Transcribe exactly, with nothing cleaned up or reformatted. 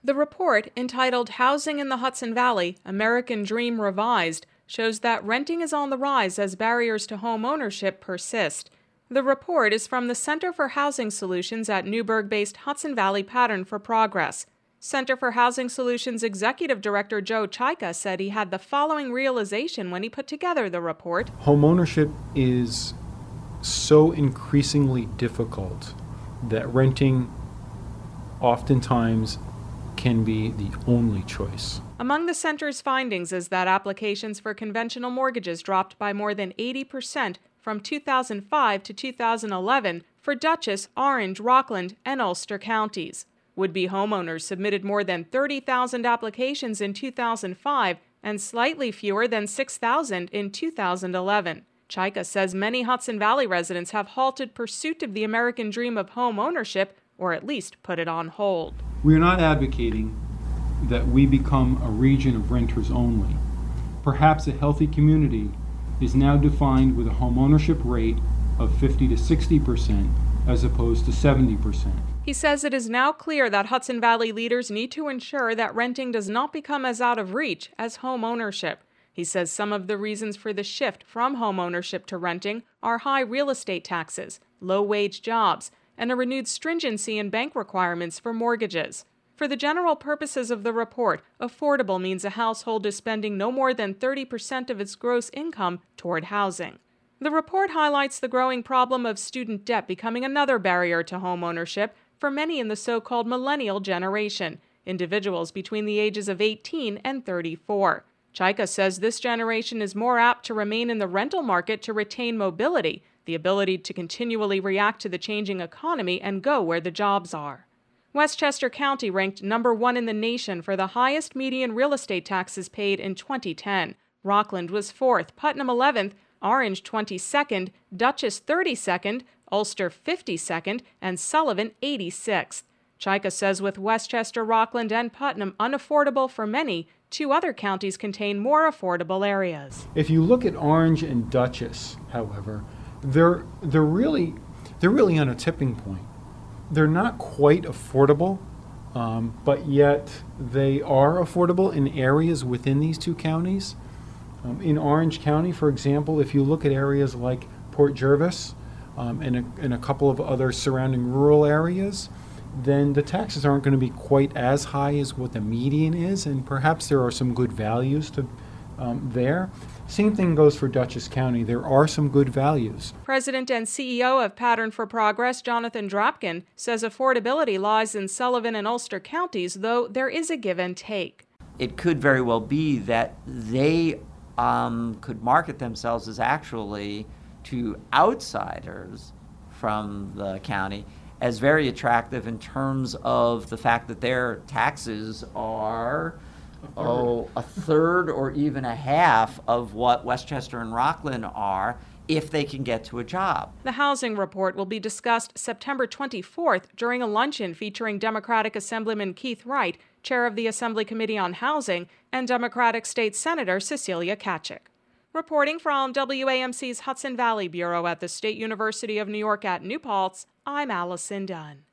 The report, entitled Housing in the Hudson Valley, American Dream Revised, shows that renting is on the rise as barriers to home ownership persist. The report is from the Center for Housing Solutions at Newburgh-based Hudson Valley Pattern for Progress. Center for Housing Solutions Executive Director Joe Chika said he had the following realization when he put together the report. Homeownership is so increasingly difficult that renting oftentimes can be the only choice. Among the center's findings is that applications for conventional mortgages dropped by more than eighty percent from two thousand five to two thousand eleven for Dutchess, Orange, Rockland, and Ulster counties. Would-be homeowners submitted more than thirty thousand applications in two thousand five and slightly fewer than six thousand in two thousand eleven. Chika says many Hudson Valley residents have halted pursuit of the American dream of home ownership, or at least put it on hold. We are not advocating that we become a region of renters only. Perhaps a healthy community is now defined with a homeownership rate of fifty to sixty percent as opposed to seventy percent. He says it is now clear that Hudson Valley leaders need to ensure that renting does not become as out of reach as home ownership. He says some of the reasons for the shift from home ownership to renting are high real estate taxes, low-wage jobs, and a renewed stringency in bank requirements for mortgages. For the general purposes of the report, affordable means a household is spending no more than thirty percent of its gross income toward housing. The report highlights the growing problem of student debt becoming another barrier to home ownership for many in the so-called millennial generation, individuals between the ages of eighteen and thirty-four. Chika says this generation is more apt to remain in the rental market to retain mobility, the ability to continually react to the changing economy and go where the jobs are. Westchester County ranked number one in the nation for the highest median real estate taxes paid in twenty ten. Rockland was fourth, Putnam eleventh, Orange twenty-second, Dutchess thirty-second, Ulster fifty-second, and Sullivan eighty-sixth. Chika says with Westchester, Rockland, and Putnam unaffordable for many, two other counties contain more affordable areas. If you look at Orange and Dutchess, however, they're they're really they're really on a tipping point. They're not quite affordable, um, but yet they are affordable in areas within these two counties. Um, in Orange County, for example, if you look at areas like Port Jervis um, and, a, and a couple of other surrounding rural areas, then the taxes aren't going to be quite as high as what the median is, and perhaps there are some good values to um, there. Same thing goes for Dutchess County. There are some good values. President and C E O of Pattern for Progress, Jonathan Dropkin, says affordability lies in Sullivan and Ulster counties, though there is a give and take. It could very well be that they um, could market themselves as actually to outsiders from the county as very attractive in terms of the fact that their taxes are oh, a third or even a half of what Westchester and Rockland are if they can get to a job. The housing report will be discussed September twenty-fourth during a luncheon featuring Democratic Assemblyman Keith Wright, chair of the Assembly Committee on Housing, and Democratic State Senator Cecilia Kachik. Reporting from W A M C's Hudson Valley Bureau at the State University of New York at New Paltz, I'm Allison Dunn.